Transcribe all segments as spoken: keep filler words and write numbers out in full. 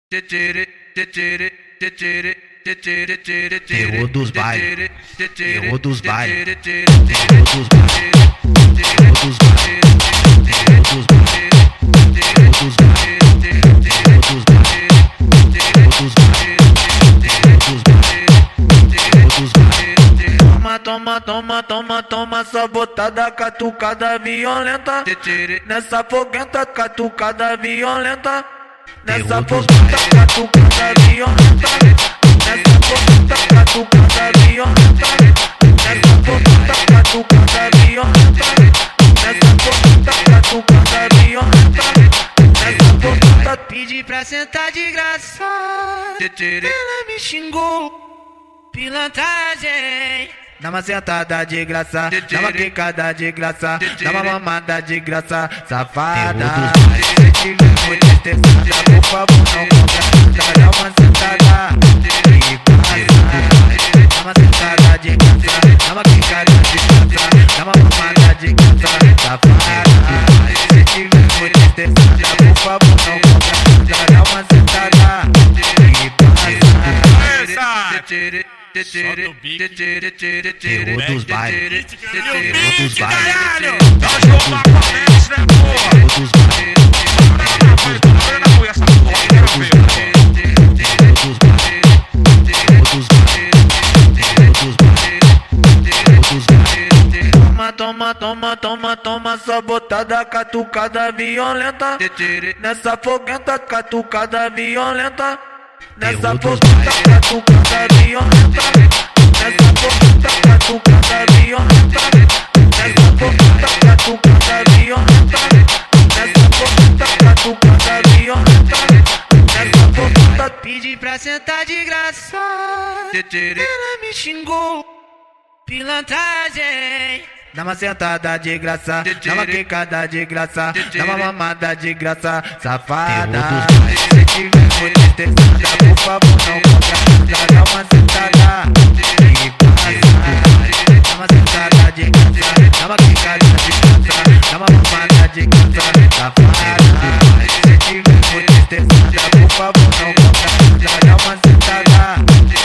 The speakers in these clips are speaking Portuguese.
Terror dos bailes, terror dos bailes, terror dos bailes, terror dos bailes, terror dos bailes, terror dos bailes, terror dos bailes, terror dos bailes, terror dos bailes. Toma, toma, toma, toma, toma, sabotada, catucada violenta. Nessa foguenta, catucada violenta. Nessa foguenta, catucada violenta. Nessa foguenta, catucada violenta. Nessa foguenta, catucada violenta. Nessa foguenta, catucada violenta. Nessa foguenta, pedi pra sentar de graça. Ela me xingou, pilantragem. Dá uma sentada de graça, dá uma quicada de graça, dá uma mamada de graça, safada. Se tiver muito estressada, por favor não conversa, dá uma sentada de graça. Dá uma sentada de graça, dá uma quicada de graça, dá uma mamada de graça, safada. Se tiver muito estressada, por favor não conversa, dá uma sentada de graça. Solta o bico. Terror dos bailes, terror dos bailes, Caralho! terror dos bailes, terror dos bailes, terror dos bailes, essa porra, quero ver. Terror dos bailes, terror dos bailes, terror dos bailes, terror dos bailes. Toma, toma, toma, toma, toma, sabotada, catucada violenta. Nessa foguenta, catucada violenta. Nessa foguenta, catucada violenta. Nessa foguenta, catucada violenta. Nessa foguenta, catucada violenta. Nessa foguenta, catucada violenta. Nessa foguenta, pedi pra sentar de graça. Ela me xingou, pilantragem. Dá uma sentada de graça, dá uma quicada de graça, dá uma mamada de graça, safada. Se tiver muito estressada, por favor não conversa, dá uma sentada de graça. Dá uma sentada de graça, dá uma quicada de graça, dá uma mamada de graça, safada. Se tiver muito estressada, por favor não conversa, dá uma sentada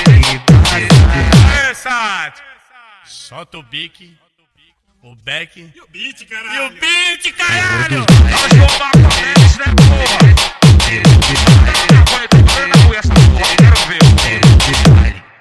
de graça. Solta o bique. O Beck E o beat, caralho! e o beat, caralho! Nós vamos começar, né, porra? Terror dos bailes, Tá na rua, tô fazendo na rua essa porra, quero ver. terror dos bailes.